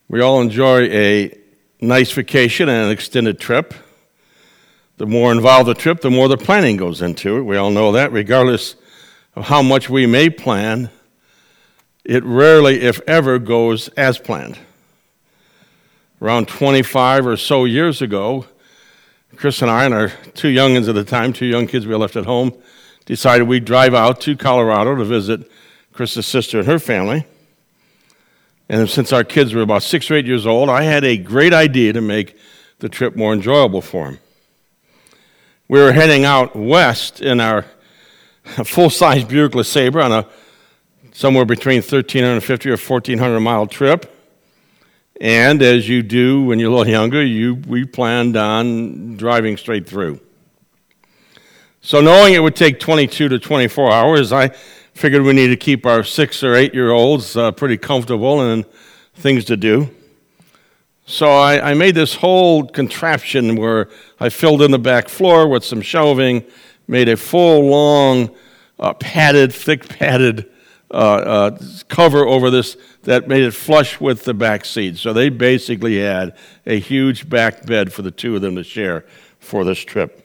We all enjoy a nice vacation and an extended trip. The more involved the trip, the more the planning goes into it. We all know that. Regardless of how much we may plan, it rarely, if ever, goes as planned. Around 25 or so years ago, Chris and I and our two youngins at the time, two young kids we left at home, decided we'd drive out to Colorado to visit Chris's sister and her family. And since our kids were about 6 or 8 years old, I had a great idea to make the trip more enjoyable for them. We were heading out west in our full-size Buick LeSabre on a somewhere between 1,350 or 1,400-mile trip. And as you do when you're a little younger, we planned on driving straight through. So knowing it would take 22 to 24 hours, I figured we needed to keep our 6 or 8-year-olds pretty comfortable and things to do. So I made this whole contraption where I filled in the back floor with some shelving, made a full, long, thick padded cover over this that made it flush with the back seat. So they basically had a huge back bed for the two of them to share for this trip.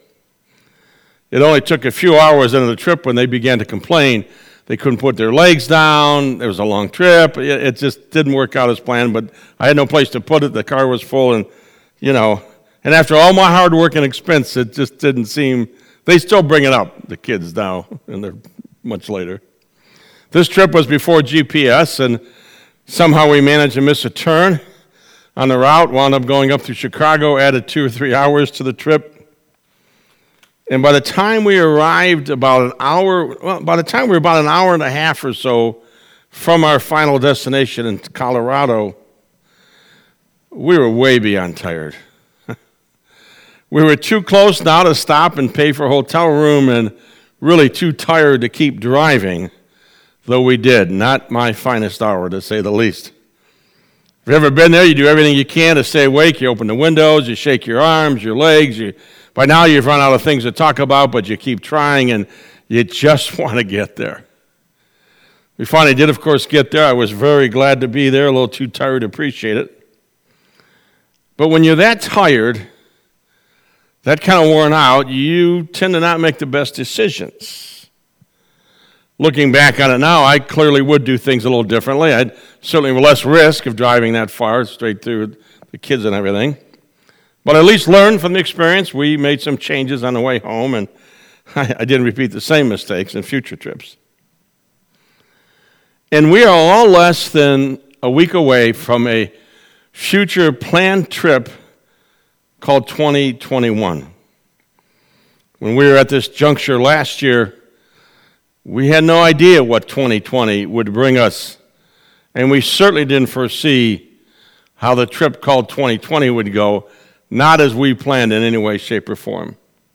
It only took a few hours into the trip when they began to complain. They couldn't put their legs down. It was a long trip. It just didn't work out as planned, but I had no place to put it. The car was full, and after all my hard work and expense, it just didn't seem. They still bring it up, the kids now, and they're much later. This trip was before GPS, and somehow we managed to miss a turn on the route, wound up going up through Chicago, added 2 or 3 hours to the trip. And by the time we arrived about an hour and a half or so from our final destination in Colorado, we were way beyond tired. We were too close now to stop and pay for a hotel room and really too tired to keep driving, though we did. Not my finest hour, to say the least. If you've ever been there, you do everything you can to stay awake. You open the windows, you shake your arms, your legs. By now you've run out of things to talk about, but you keep trying, and you just want to get there. We finally did, of course, get there. I was very glad to be there, a little too tired to appreciate it. But when you're that tired, that kind of worn out, you tend to not make the best decisions. Looking back on it now, I clearly would do things a little differently. I'd certainly have less risk of driving that far straight through the kids and everything. But at least learned from the experience. We made some changes on the way home, and I didn't repeat the same mistakes in future trips. And we are all less than a week away from a future planned trip called 2021. When we were at this juncture last year, we had no idea what 2020 would bring us, and we certainly didn't foresee how the trip called 2020 would go, not as we planned in any way, shape, or form.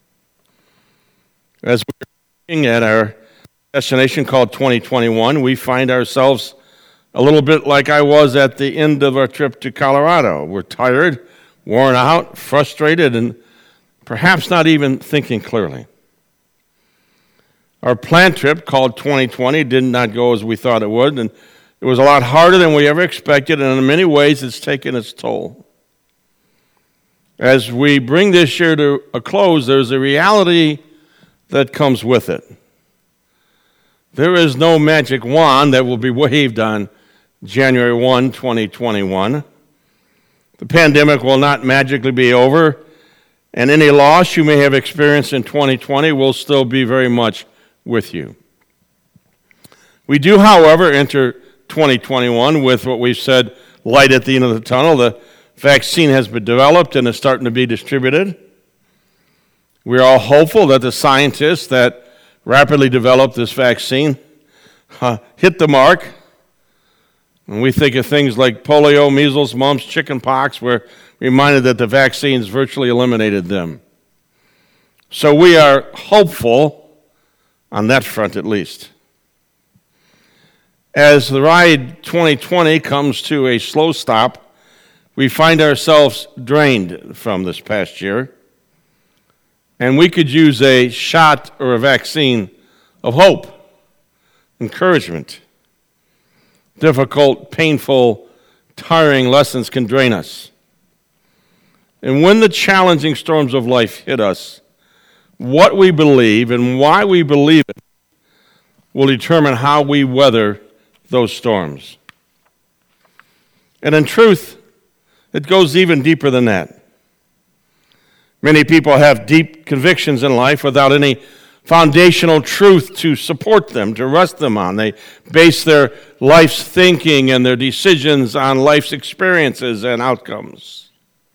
As we're looking at our destination called 2021, we find ourselves a little bit like I was at the end of our trip to Colorado. We're tired, worn out, frustrated, and perhaps not even thinking clearly. Our planned trip called 2020 did not go as we thought it would, and it was a lot harder than we ever expected, and in many ways it's taken its toll. As we bring this year to a close, there's a reality that comes with it. There is no magic wand that will be waved on January 1, 2021. The pandemic will not magically be over, and any loss you may have experienced in 2020 will still be very much with you. We do, however, enter 2021 with what we've said, light at the end of the tunnel. The vaccine has been developed and is starting to be distributed. We're all hopeful that the scientists that rapidly developed this vaccine hit the mark. When we think of things like polio, measles, mumps, chicken pox, we're reminded that the vaccines virtually eliminated them. So we are hopeful on that front at least. As the ride 2020 comes to a slow stop, we find ourselves drained from this past year, and we could use a shot or a vaccine of hope, encouragement. Difficult, painful Tiring lessons can drain us. And when the challenging storms of life hit us, what we believe and why we believe it will determine how we weather those storms. And in truth, it goes even deeper than that. Many people have deep convictions in life without any foundational truth to support them, to rest them on. They base their life's thinking and their decisions on life's experiences and outcomes.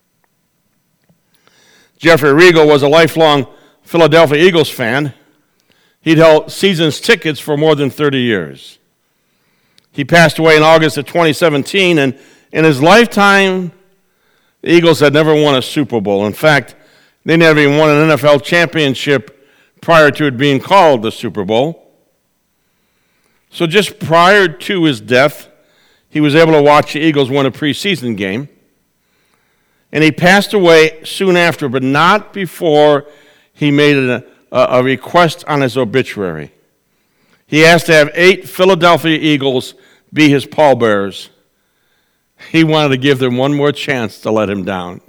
Jeffrey Regal was a lifelong Philadelphia Eagles fan. He'd held season's tickets for more than 30 years. He passed away in August of 2017, and in his lifetime, the Eagles had never won a Super Bowl. In fact, they never even won an NFL championship prior to it being called the Super Bowl. So just prior to his death, he was able to watch the Eagles win a preseason game. And he passed away soon after, but not before he made a request on his obituary. He asked to have 8 Philadelphia Eagles be his pallbearers. He wanted to give them one more chance to let him down.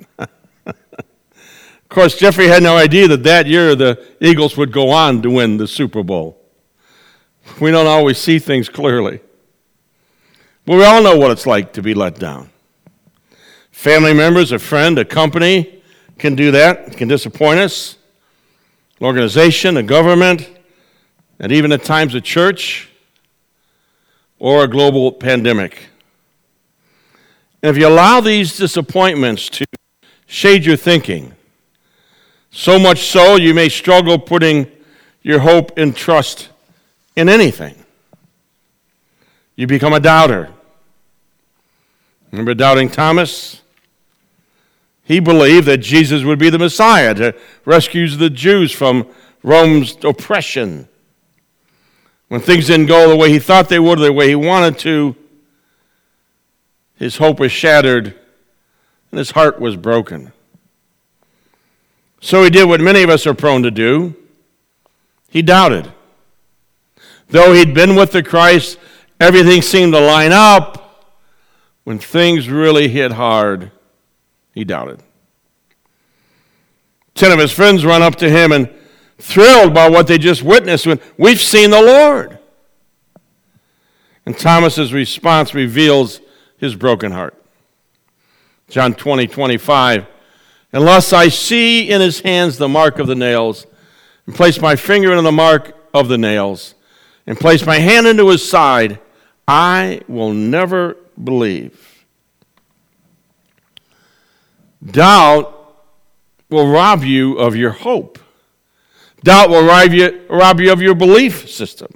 Of course, Jeffrey had no idea that year the Eagles would go on to win the Super Bowl. We don't always see things clearly. But we all know what it's like to be let down. Family members, a friend, a company can do that, can disappoint us. An organization, a government, and even at times a church or a global pandemic. And if you allow these disappointments to shade your thinking, so much so you may struggle putting your hope and trust in anything. You become a doubter. Remember doubting Thomas? He believed that Jesus would be the Messiah to rescue the Jews from Rome's oppression. When things didn't go the way he thought they would, or the way he wanted to, his hope was shattered and his heart was broken. So he did what many of us are prone to do. He doubted. Though he'd been with the Christ, everything seemed to line up. When things really hit hard, he doubted. 10 of his friends run up to him and thrilled by what they just witnessed when we've seen the Lord. And Thomas's response reveals his broken heart. John 20:25. Unless I see in his hands the mark of the nails, and place my finger into the mark of the nails, and place my hand into his side, I will never believe. Doubt will rob you of your hope. Doubt will rob you of your belief system.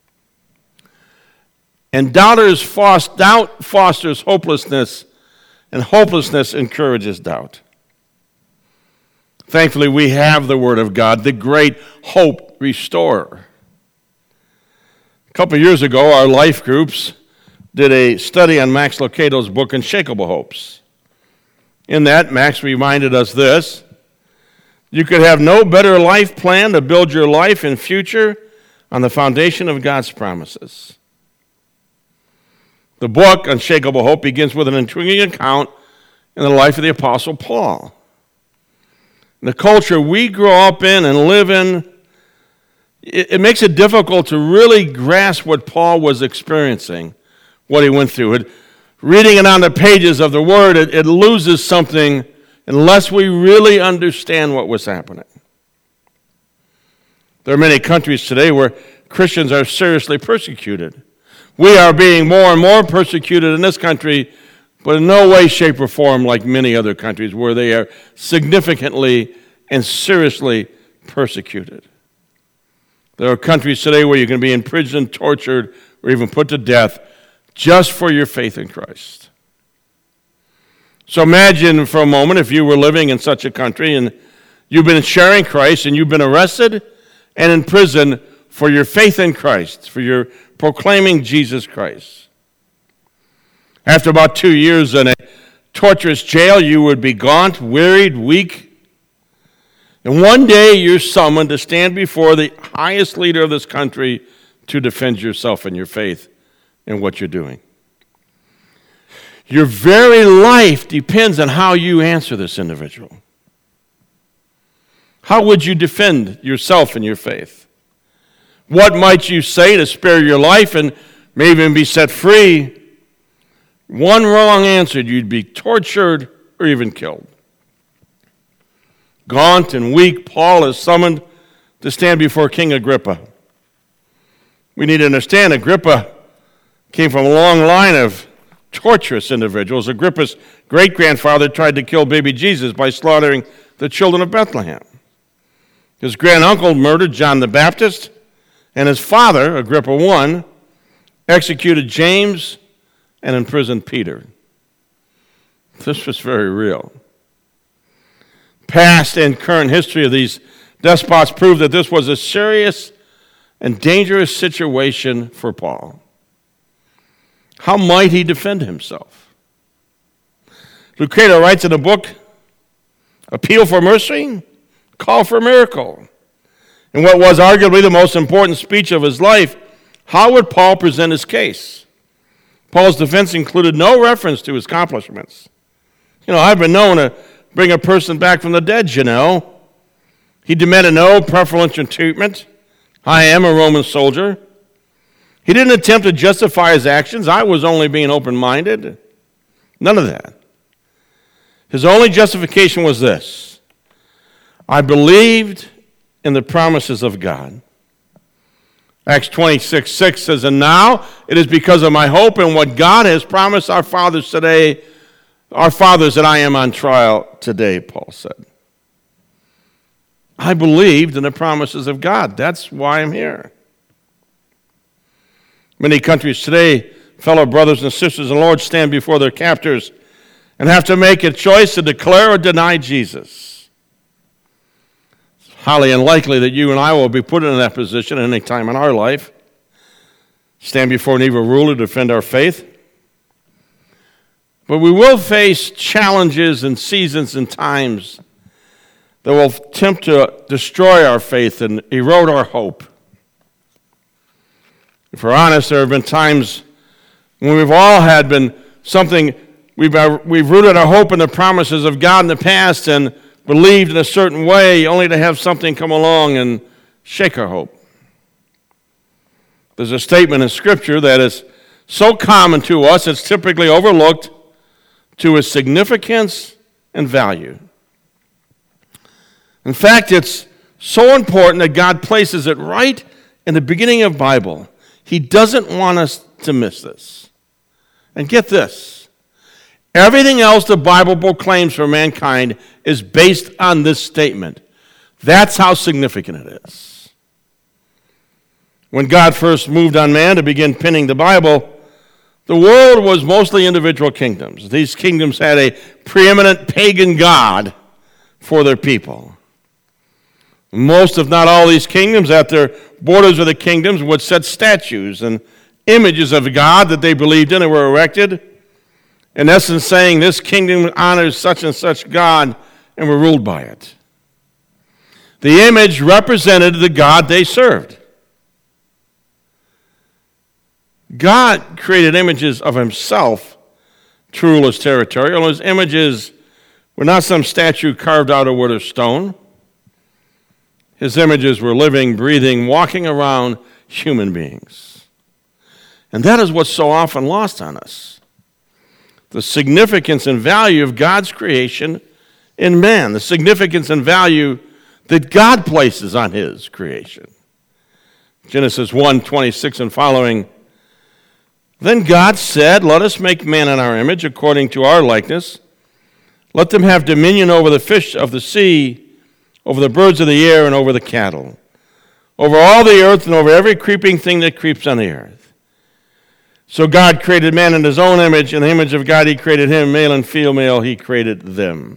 And doubt fosters hopelessness, and hopelessness encourages doubt. Thankfully, we have the Word of God, the great hope restorer. A couple of years ago, our life groups did a study on Max Lucado's book, Unshakable Hopes. In that, Max reminded us this: you could have no better life plan to build your life and future on the foundation of God's promises. The book, Unshakable Hope, begins with an intriguing account in the life of the Apostle Paul. The culture we grow up in and live in, it makes it difficult to really grasp what Paul was experiencing, what he went through. Reading it on the pages of the Word, it loses something unless we really understand what was happening. There are many countries today where Christians are seriously persecuted. We are being more and more persecuted in this country, but in no way, shape, or form like many other countries where they are significantly and seriously persecuted. There are countries today where you can be imprisoned, tortured, or even put to death just for your faith in Christ. So imagine for a moment if you were living in such a country and you've been sharing Christ and you've been arrested and in prison for your faith in Christ, for your proclaiming Jesus Christ. After about 2 years in a torturous jail, you would be gaunt, wearied, weak. And one day you're summoned to stand before the highest leader of this country to defend yourself and your faith in what you're doing. Your very life depends on how you answer this individual. How would you defend yourself and your faith? What might you say to spare your life and may even be set free? One wrong answer, you'd be tortured or even killed. Gaunt and weak, Paul is summoned to stand before King Agrippa. We need to understand Agrippa came from a long line of torturous individuals. Agrippa's great-grandfather tried to kill baby Jesus by slaughtering the children of Bethlehem. His granduncle murdered John the Baptist, and his father, Agrippa I, executed James and imprisoned Peter. This was very real. Past and current history of these despots prove that this was a serious and dangerous situation for Paul. How might he defend himself? Lucretia writes in a book, Appeal for Mercy, Call for a Miracle. In what was arguably the most important speech of his life, how would Paul present his case? Paul's defense included no reference to his accomplishments. I've been known to bring a person back from the dead, He demanded no preferential treatment. I am a Roman soldier. He didn't attempt to justify his actions. I was only being open-minded. None of that. His only justification was this: I believed in the promises of God. Acts 26:6 says, and now it is because of my hope in what God has promised our fathers that I am on trial today, Paul said. I believed in the promises of God. That's why I'm here. Many countries today, fellow brothers and sisters in the Lord, stand before their captors and have to make a choice to declare or deny Jesus. It's highly unlikely that you and I will be put in that position at any time in our life. Stand before an evil ruler to defend our faith. But we will face challenges and seasons and times that will attempt to destroy our faith and erode our hope. If we're honest, there have been times when we've all had been something, we've rooted our hope in the promises of God in the past and believed in a certain way, only to have something come along and shake our hope. There's a statement in Scripture that is so common to us, it's typically overlooked to its significance and value. In fact, it's so important that God places it right in the beginning of the Bible. He doesn't want us to miss this. And get this. Everything else the Bible proclaims for mankind is based on this statement. That's how significant it is. When God first moved on man to begin penning the Bible, the world was mostly individual kingdoms. These kingdoms had a preeminent pagan god for their people. Most, if not all, these kingdoms, at their borders of the kingdoms, would set statues and images of God that they believed in and were erected, in essence saying this kingdom honors such and such God and were ruled by it. The image represented the God they served. God created images of himself to rule his territory. All his images were not some statue carved out of wood or stone. His images were living, breathing, walking around human beings. And that is what's so often lost on us. The significance and value of God's creation in man. The significance and value that God places on his creation. Genesis 1:26 and following. Then God said, let us make man in our image, according to our likeness. Let them have dominion over the fish of the sea, over the birds of the air, and over the cattle, over all the earth, and over every creeping thing that creeps on the earth. So God created man in his own image. In the image of God he created him, male and female he created them.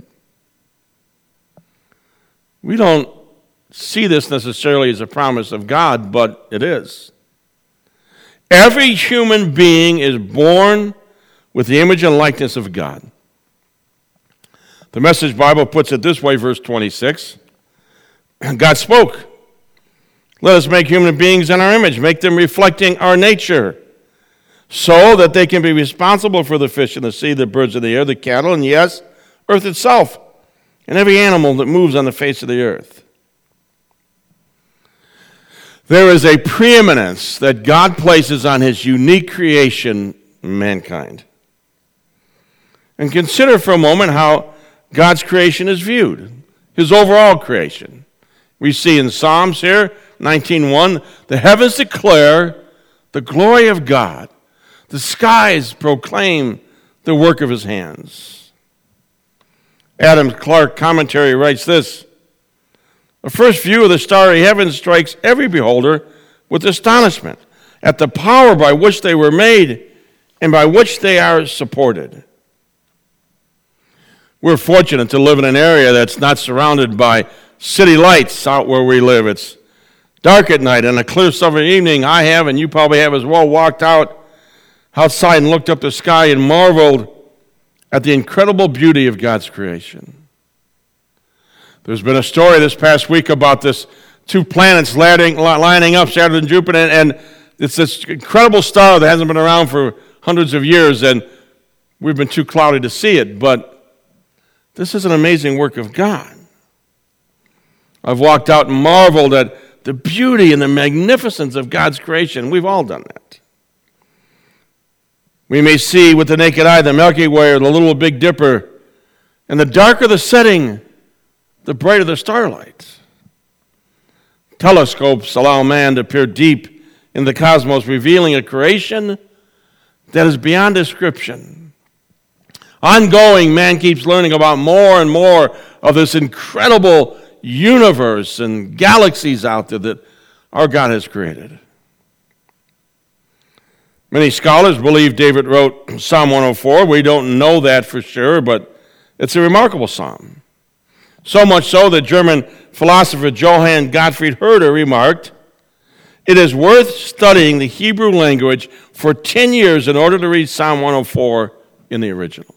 We don't see this necessarily as a promise of God, but it is. Every human being is born with the image and likeness of God. The Message Bible puts it this way, verse 26. God spoke. Let us make human beings in our image, make them reflecting our nature. so that they can be responsible for the fish in the sea, the birds of the air, the cattle, and yes, earth itself, and every animal that moves on the face of the earth. There is a preeminence that God places on his unique creation, mankind. And consider for a moment how God's creation is viewed, his overall creation. We see in Psalms here, 19:1, the heavens declare the glory of God. The skies proclaim the work of his hands. Adam Clarke commentary writes this: the first view of the starry heavens strikes every beholder with astonishment at the power by which they were made and by which they are supported. We're fortunate to live in an area that's not surrounded by city lights out where we live. It's dark at night. On a clear summer evening, I have, and you probably have as well, walked outside and looked up the sky and marveled at the incredible beauty of God's creation. There's been a story this past week about this two planets lining up, Saturn and Jupiter, and it's this incredible star that hasn't been around for hundreds of years, and we've been too cloudy to see it, but this is an amazing work of God. I've walked out and marveled at the beauty and the magnificence of God's creation. We've all done that. We may see with the naked eye the Milky Way or the Little Big Dipper, and the darker the setting, the brighter the starlight. Telescopes allow man to peer deep in the cosmos, revealing a creation that is beyond description. Ongoing, man keeps learning about more and more of this incredible universe and galaxies out there that our God has created. Many scholars believe David wrote Psalm 104. We don't know that for sure, but it's a remarkable psalm. So much so that German philosopher Johann Gottfried Herder remarked, "It is worth studying the Hebrew language for 10 years in order to read Psalm 104 in the original."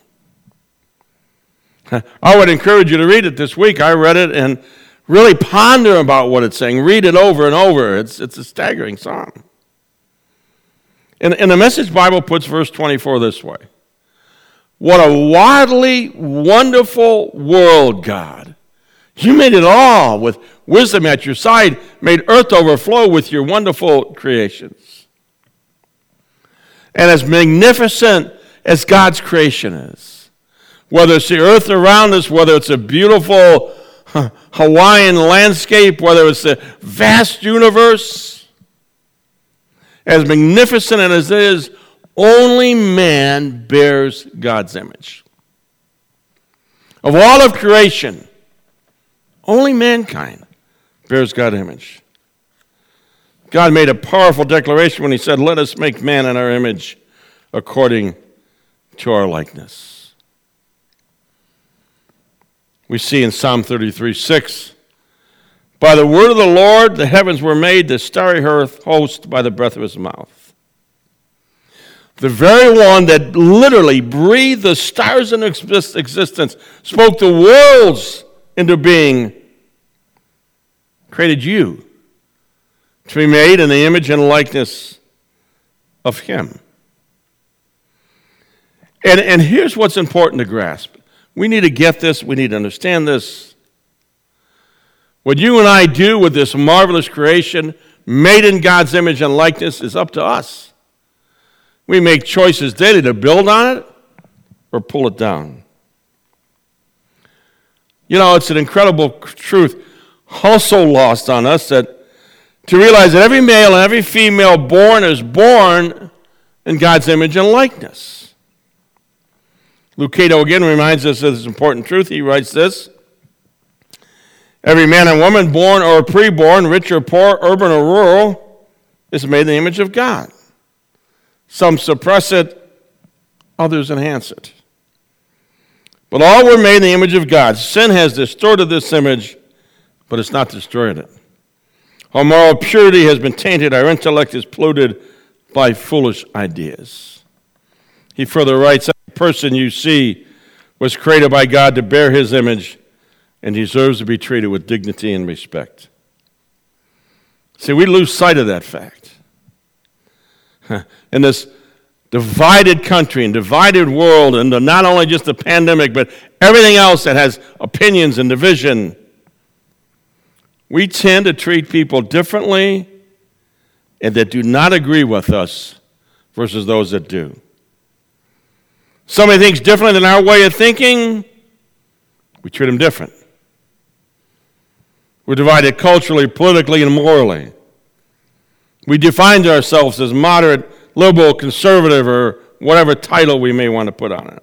I would encourage you to read it this week. I read it and really ponder about what it's saying. Read it over and over. It's a staggering psalm. And the Message Bible puts verse 24 this way: "What a wildly wonderful world, God. You made it all with wisdom at your side, made earth overflow with your wonderful creations." And as magnificent as God's creation is, whether it's the earth around us, whether it's a beautiful Hawaiian landscape, whether it's the vast universe, as magnificent as it is, only man bears God's image. Of all of creation, only mankind bears God's image. God made a powerful declaration when he said, "Let us make man in our image according to our likeness." We see in Psalm 33:6, "By the word of the Lord the heavens were made, the starry host by the breath of his mouth." The very one that literally breathed the stars into existence, spoke the worlds into being, created you to be made in the image and likeness of him. And here's what's important to grasp. We need to get this. We need to understand this. What you and I do with this marvelous creation, made in God's image and likeness, is up to us. We make choices daily to build on it or pull it down. You know, it's an incredible truth, also lost on us, that to realize that every male and every female born is born in God's image and likeness. Lucado again reminds us of this important truth. He writes this: "Every man and woman, born or preborn, rich or poor, urban or rural, is made in the image of God. Some suppress it, others enhance it. But all were made in the image of God. Sin has distorted this image, but it's not destroyed it. Our moral purity has been tainted. Our intellect is polluted by foolish ideas." He further writes, "Every person you see was created by God to bear his image and deserves to be treated with dignity and respect." See, we lose sight of that fact. In this divided country and divided world, and not only just the pandemic, but everything else that has opinions and division, we tend to treat people differently and that do not agree with us versus those that do. Somebody thinks differently than our way of thinking, we treat them different. We're divided culturally, politically, and morally. We define ourselves as moderate, liberal, conservative, or whatever title we may want to put on it.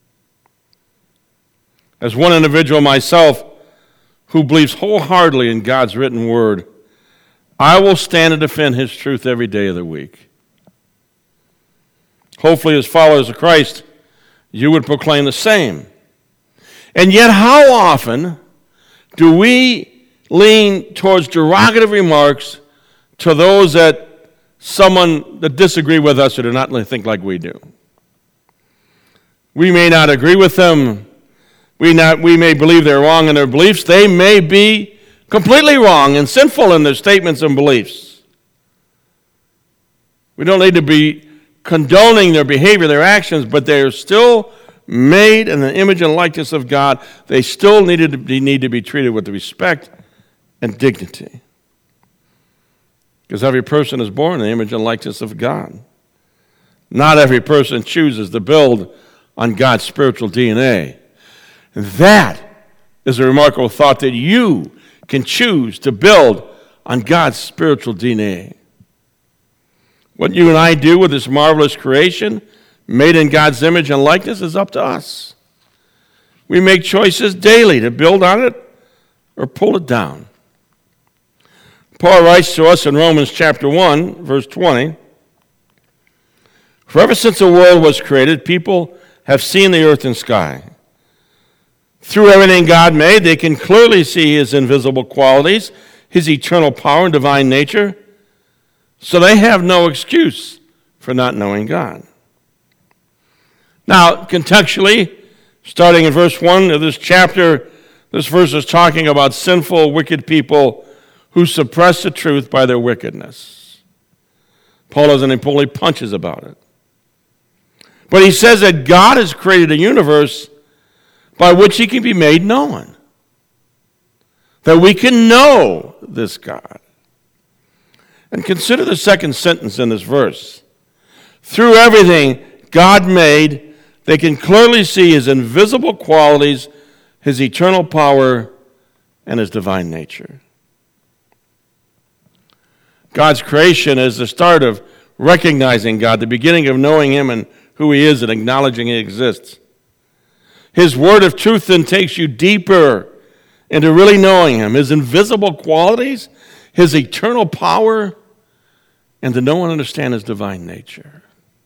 As one individual myself who believes wholeheartedly in God's written word, I will stand and defend his truth every day of the week. Hopefully, as followers of Christ, you would proclaim the same. And yet, how often do we lean towards derogative remarks to those that disagree with us or do not think like we do? We may not agree with them. We may believe they're wrong in their beliefs. They may be completely wrong and sinful in their statements and beliefs. We don't need to be condoning their behavior, their actions, but they are still made in the image and likeness of God. They still need to be treated with respect and dignity. Because every person is born in the image and likeness of God. Not every person chooses to build on God's spiritual DNA. That is a remarkable thought, that you can choose to build on God's spiritual DNA. What you and I do with this marvelous creation, made in God's image and likeness, is up to us. We make choices daily to build on it or pull it down. Paul writes to us in Romans chapter 1, verse 20, "For ever since the world was created, people have seen the earth and sky. Through everything God made, they can clearly see his invisible qualities, his eternal power and divine nature, so they have no excuse for not knowing God." Now, contextually, starting in verse 1 of this chapter, this verse is talking about sinful, wicked people who suppress the truth by their wickedness. Paul doesn't pull any punches about it. But he says that God has created a universe by which he can be made known. That we can know this God. And consider the second sentence in this verse. Through everything God made, they can clearly see his invisible qualities, his eternal power, and his divine nature. God's creation is the start of recognizing God, the beginning of knowing him and who he is and acknowledging he exists. His word of truth then takes you deeper into really knowing him, his invisible qualities, his eternal power, and to know and understand his divine nature.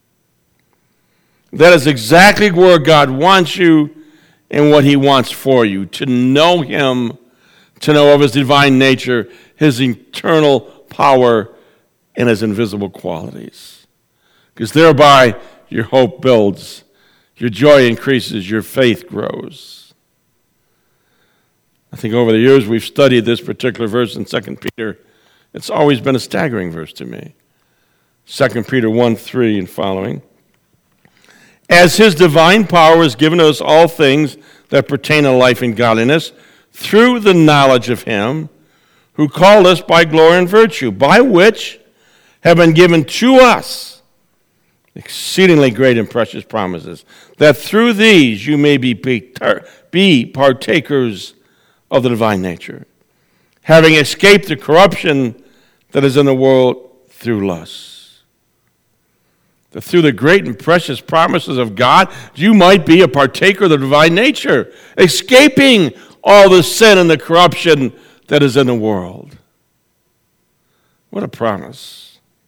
That is exactly where God wants you and what he wants for you, to know him, to know of his divine nature, his eternal power, and his invisible qualities. Because thereby your hope builds, your joy increases, your faith grows. I think over the years we've studied this particular verse in 2 Peter. It's always been a staggering verse to me. 2 Peter 1:3 and following. "As his divine power has given us all things that pertain to life and godliness, through the knowledge of him who called us by glory and virtue, by which have been given to us exceedingly great and precious promises, that through these you may be partakers of the divine nature, having escaped the corruption that is in the world through lust." That through the great and precious promises of God, you might be a partaker of the divine nature, escaping all the sin and the corruption that is in the world. What a promise.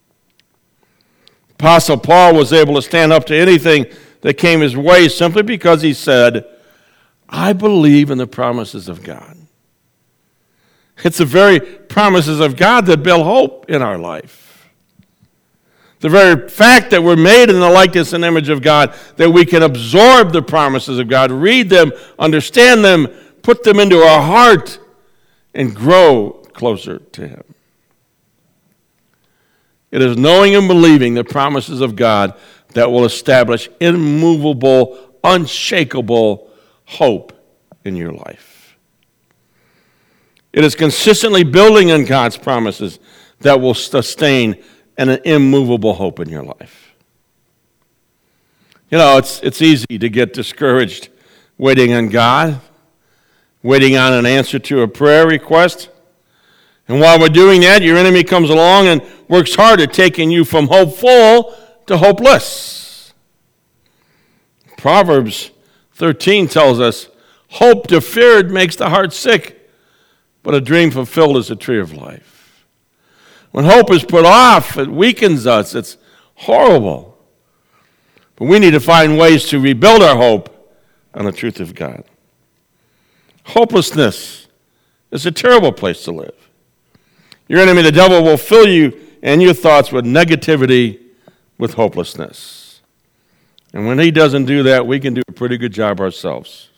Apostle Paul was able to stand up to anything that came his way simply because he said, "I believe in the promises of God." It's the very promises of God that build hope in our life. The very fact that we're made in the likeness and image of God, that we can absorb the promises of God, read them, understand them, put them into our heart, and grow closer to him. It is knowing and believing the promises of God that will establish immovable, unshakable hope in your life. It is consistently building on God's promises that will sustain an immovable hope in your life. You know, it's easy to get discouraged waiting on God, waiting on an answer to a prayer request. And while we're doing that, your enemy comes along and works hard at taking you from hopeful to hopeless. Proverbs 13 tells us, hope deferred makes the heart sick, but a dream fulfilled is a tree of life. When hope is put off, it weakens us. It's horrible. But we need to find ways to rebuild our hope on the truth of God. Hopelessness is a terrible place to live. Your enemy, the devil, will fill you and your thoughts with negativity, with hopelessness. And when he doesn't do that, we can do a pretty good job ourselves.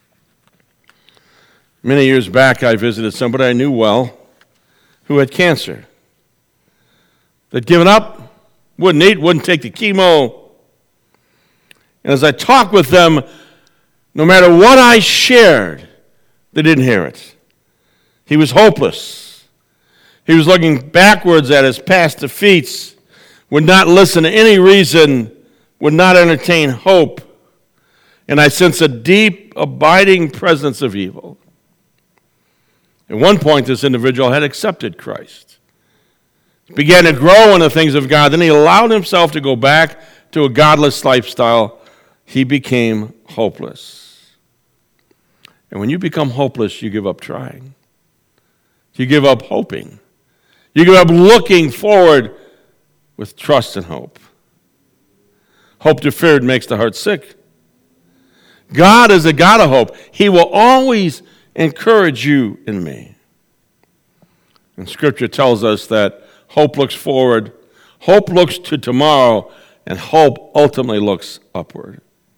Many years back, I visited somebody I knew well who had cancer. They'd given up, wouldn't eat, wouldn't take the chemo. And as I talked with them, no matter what I shared, they didn't hear it. He was hopeless. He was looking backwards at his past defeats, would not listen to any reason, would not entertain hope. And I sense a deep, abiding presence of evil. At one point, this individual had accepted Christ. He began to grow in the things of God. Then he allowed himself to go back to a godless lifestyle. He became hopeless. And when you become hopeless, you give up trying. You give up hoping. You give up looking forward with trust and hope. Hope deferred makes the heart sick. God is a God of hope. He will always encourage you and me. And Scripture tells us that hope looks forward, hope looks to tomorrow, and hope ultimately looks upward.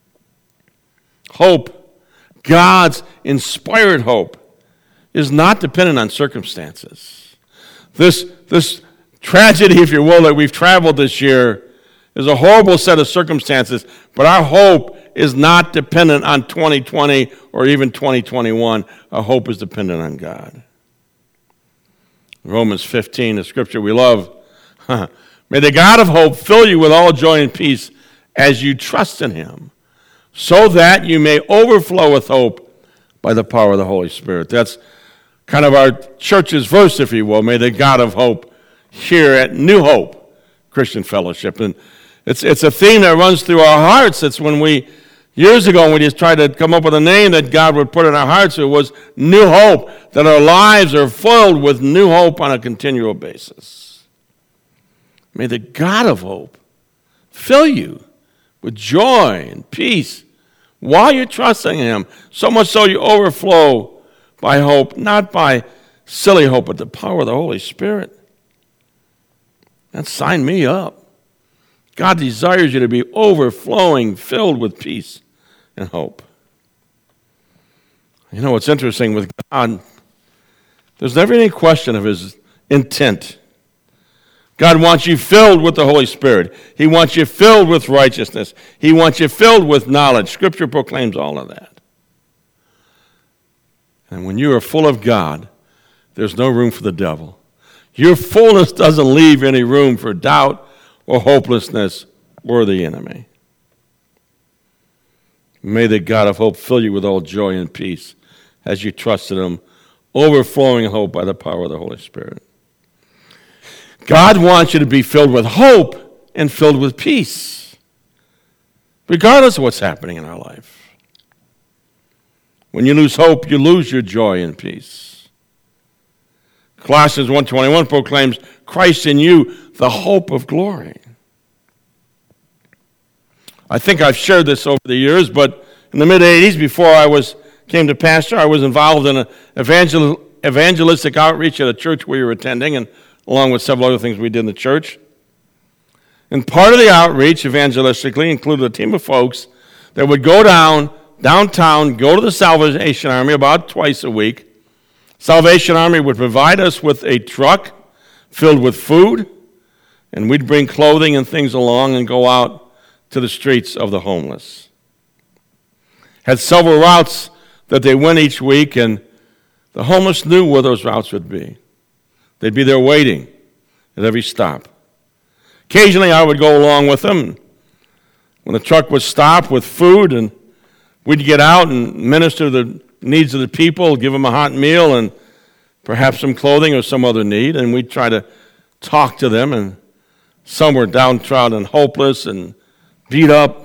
Hope, God's inspired hope, is not dependent on circumstances. This tragedy, if you will, that we've traveled this year is a horrible set of circumstances, but our hope is not dependent on 2020 or even 2021. Our hope is dependent on God. Romans 15, the scripture we love. May the God of hope fill you with all joy and peace as you trust in him, so that you may overflow with hope by the power of the Holy Spirit. That's kind of our church's verse, if you will. May the God of hope here at New Hope Christian Fellowship. And it's a theme that runs through our hearts. It's when years ago, when we just tried to come up with a name that God would put in our hearts, it was New Hope, that our lives are filled with new hope on a continual basis. May the God of hope fill you with joy and peace while you're trusting him, so much so you overflow by hope, not by silly hope, but the power of the Holy Spirit. That sign me up. God desires you to be overflowing, filled with peace and hope. You know what's interesting with God? There's never any question of his intent. God wants you filled with the Holy Spirit. He wants you filled with righteousness. He wants you filled with knowledge. Scripture proclaims all of that. And when you are full of God, there's no room for the devil. Your fullness doesn't leave any room for doubt or hopelessness or the enemy. May the God of hope fill you with all joy and peace as you trust in him, overflowing hope by the power of the Holy Spirit. God wants you to be filled with hope and filled with peace, regardless of what's happening in our life. When you lose hope, you lose your joy and peace. Colossians 1:21 proclaims, Christ in you, the hope of glory. I think I've shared this over the years, but in the mid-'80s, before I came to pastor, I was involved in an evangelistic outreach at a church we were attending, and along with several other things we did in the church. And part of the outreach, evangelistically, included a team of folks that would go downtown, go to the Salvation Army about twice a week. Salvation Army would provide us with a truck filled with food, and we'd bring clothing and things along and go out to the streets of the homeless. Had several routes that they went each week, and the homeless knew where those routes would be. They'd be there waiting at every stop. Occasionally, I would go along with them when the truck would stop with food, and we'd get out and minister to the needs of the people, give them a hot meal and perhaps some clothing or some other need, and we'd try to talk to them, and some were downtrodden and hopeless and beat up.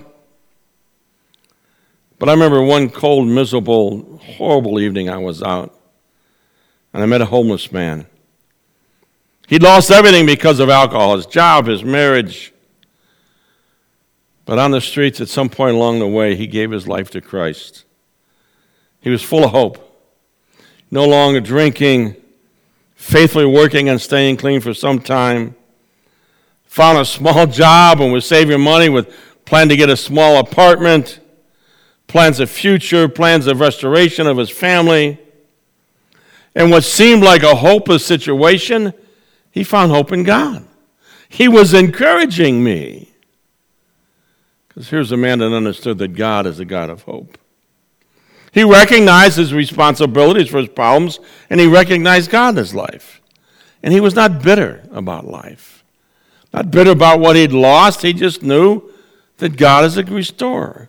But I remember one cold, miserable, horrible evening I was out, and I met a homeless man. He'd lost everything because of alcohol, his job, his marriage. But on the streets, at some point along the way, he gave his life to Christ. He was full of hope. No longer drinking, faithfully working and staying clean for some time. Found a small job and was saving money with plan to get a small apartment. Plans of future, plans of restoration of his family. And what seemed like a hopeless situation, he found hope in God. He was encouraging me. Because here's a man that understood that God is a God of hope. He recognized his responsibilities for his problems, and he recognized God in his life. And he was not bitter about life. Not bitter about what he'd lost. He just knew that God is a restorer.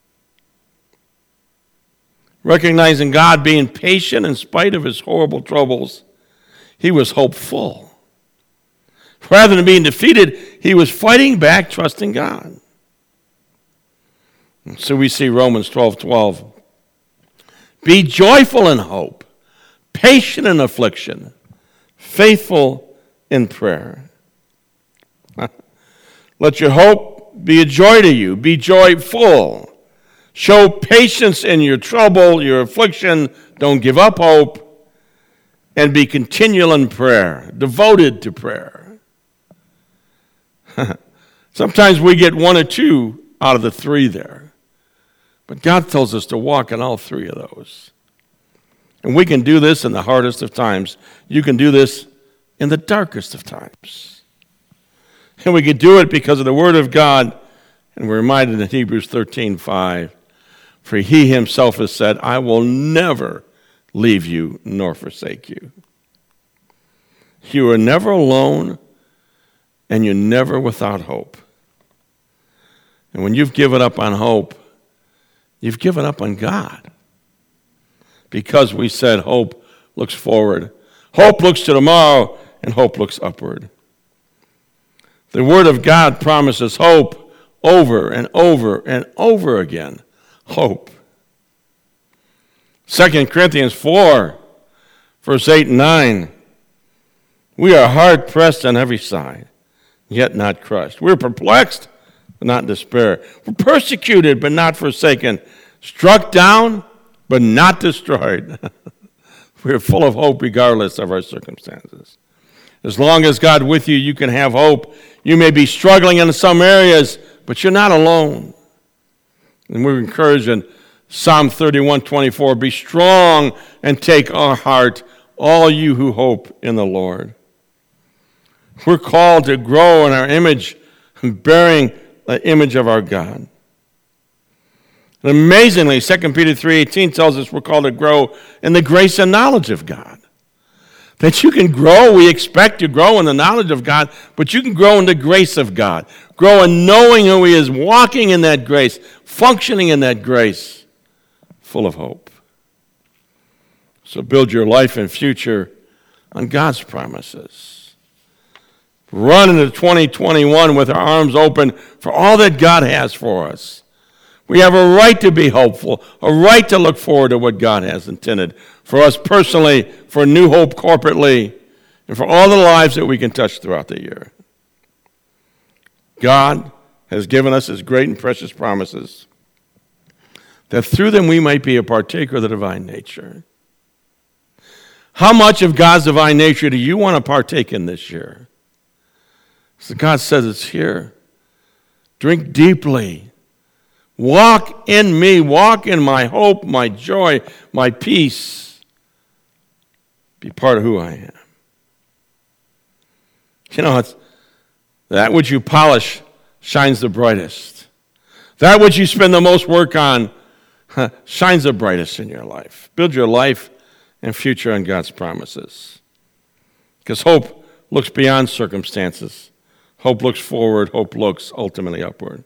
Recognizing God being patient in spite of his horrible troubles, he was hopeful. Rather than being defeated, he was fighting back, trusting God. And so we see Romans 12:12. Be joyful in hope, patient in affliction, faithful in prayer. Let your hope be a joy to you. Be joyful. Show patience in your trouble, your affliction. Don't give up hope. And be continual in prayer, devoted to prayer. Sometimes we get one or two out of the three there. But God tells us to walk in all three of those. And we can do this in the hardest of times. You can do this in the darkest of times. And we can do it because of the Word of God. And we're reminded in Hebrews 13:5, for he himself has said, I will never leave you nor forsake you. You are never alone, and you're never without hope. And when you've given up on hope, you've given up on God. Because we said hope looks forward. Hope looks to tomorrow, and hope looks upward. The Word of God promises hope over and over and over again. Hope. 2 Corinthians 4, verse 8 and 9. We are hard pressed on every side, yet not crushed. We're perplexed, but not in despair. We're persecuted, but not forsaken. Struck down, but not destroyed. We're full of hope regardless of our circumstances. As long as God's with you, you can have hope. You may be struggling in some areas, but you're not alone. And we're encouraged in Psalm 31:24, be strong and take our heart, all you who hope in the Lord. We're called to grow in our image, bearing the image of our God. And amazingly, 2 Peter 3:18 tells us we're called to grow in the grace and knowledge of God. That you can grow, we expect to grow in the knowledge of God, but you can grow in the grace of God. Grow in knowing who He is, walking in that grace, functioning in that grace, full of hope. So build your life and future on God's promises. Run into 2021 with our arms open for all that God has for us. We have a right to be hopeful, a right to look forward to what God has intended for us personally, for New Hope corporately, and for all the lives that we can touch throughout the year. God has given us His great and precious promises, that through them we might be a partaker of the divine nature. How much of God's divine nature do you want to partake in this year? So God says it's here. Drink deeply. Walk in me. Walk in my hope, my joy, my peace. Be part of who I am. You know, it's that which you polish shines the brightest. That which you spend the most work on shines the brightest in your life. Build your life and future on God's promises. Because hope looks beyond circumstances. Hope looks forward. Hope looks ultimately upward.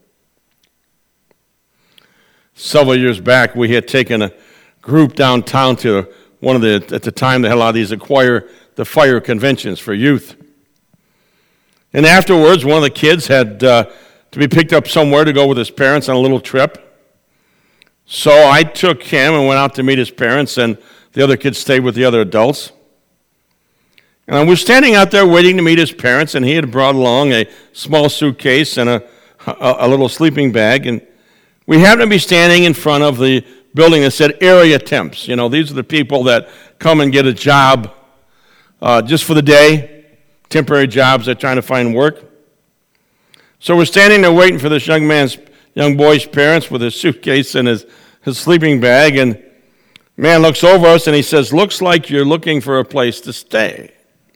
Several years back, we had taken a group downtown to one of the, at the time they had a lot of these Acquire the Fire conventions for youth. And afterwards, one of the kids had to be picked up somewhere to go with his parents on a little trip. So I took him and went out to meet his parents, and the other kids stayed with the other adults. And I was standing out there waiting to meet his parents, and he had brought along a small suitcase and a little sleeping bag. And we happened to be standing in front of the building that said area temps. You know, these are the people that come and get a job just for the day, temporary jobs. They're trying to find work. So we're standing there waiting for this young boy's parents with his suitcase and his sleeping bag, and man looks over us and he says, "Looks like you're looking for a place to stay."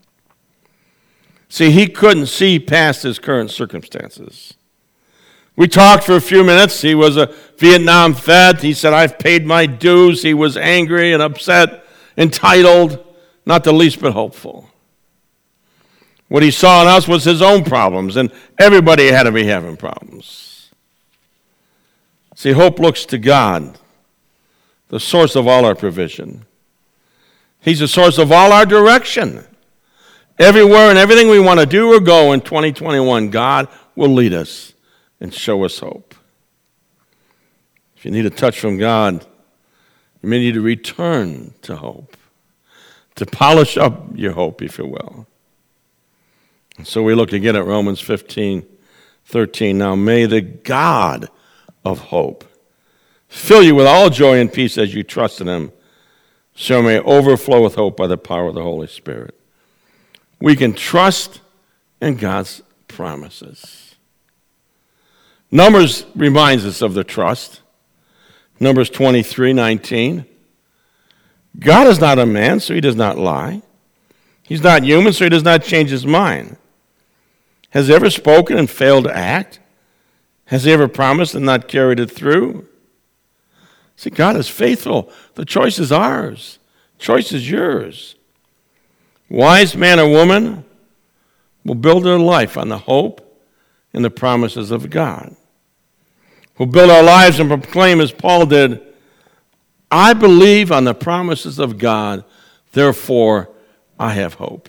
See, he couldn't see past his current circumstances. We talked for a few minutes. He was a Vietnam vet. He said, "I've paid my dues." He was angry and upset, entitled, not the least bit hopeful. What he saw in us was his own problems, and everybody had to be having problems. See, hope looks to God, the source of all our provision. He's the source of all our direction. Everywhere and everything we want to do or go in 2021, God will lead us and show us hope. If you need a touch from God, you may need to return to hope, to polish up your hope, if you will. And so we look again at Romans 15:13. Now may the God of hope fill you with all joy and peace as you trust in him, so may overflow with hope by the power of the Holy Spirit. We can trust in God's promises. Numbers reminds us of the trust. Numbers 23:19. God is not a man, so he does not lie. He's not human, so he does not change his mind. Has he ever spoken and failed to act? Has he ever promised and not carried it through? See, God is faithful. The choice is ours. The choice is yours. Wise man or woman will build their life on the hope and the promises of God. We'll build our lives and proclaim, as Paul did, "I believe on the promises of God, therefore I have hope."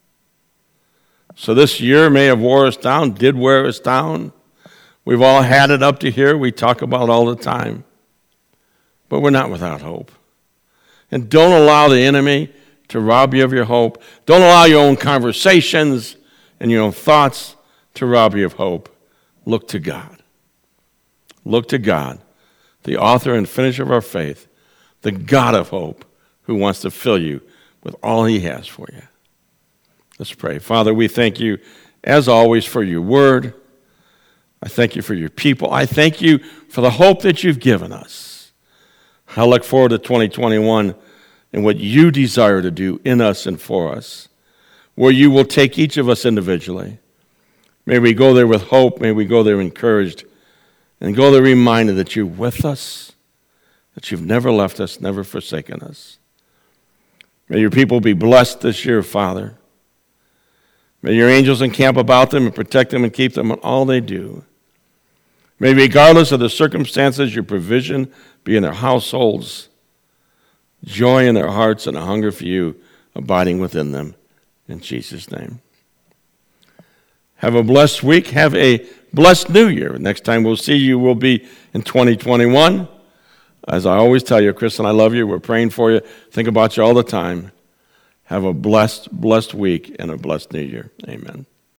So this year may have wore us down, did wear us down. We've all had it up to here. We talk about it all the time. But we're not without hope. And don't allow the enemy to rob you of your hope. Don't allow your own conversations and your own thoughts to rob you of hope. Look to God. Look to God, the author and finisher of our faith, the God of hope, who wants to fill you with all he has for you. Let's pray. Father, we thank you, as always, for your word. I thank you for your people. I thank you for the hope that you've given us. I look forward to 2021 and what you desire to do in us and for us, where you will take each of us individually. May we go there with hope. May we go there encouraged and go there reminded that you're with us, that you've never left us, never forsaken us. May your people be blessed this year, Father. May your angels encamp about them and protect them and keep them in all they do. May, regardless of the circumstances, your provision be in their households, joy in their hearts, and a hunger for you abiding within them. In Jesus' name. Have a blessed week. Have a blessed new year. Next time we'll see you will be in 2021. As I always tell you, Chris and I love you. We're praying for you. Think about you all the time. Have a blessed week and a blessed new year. Amen.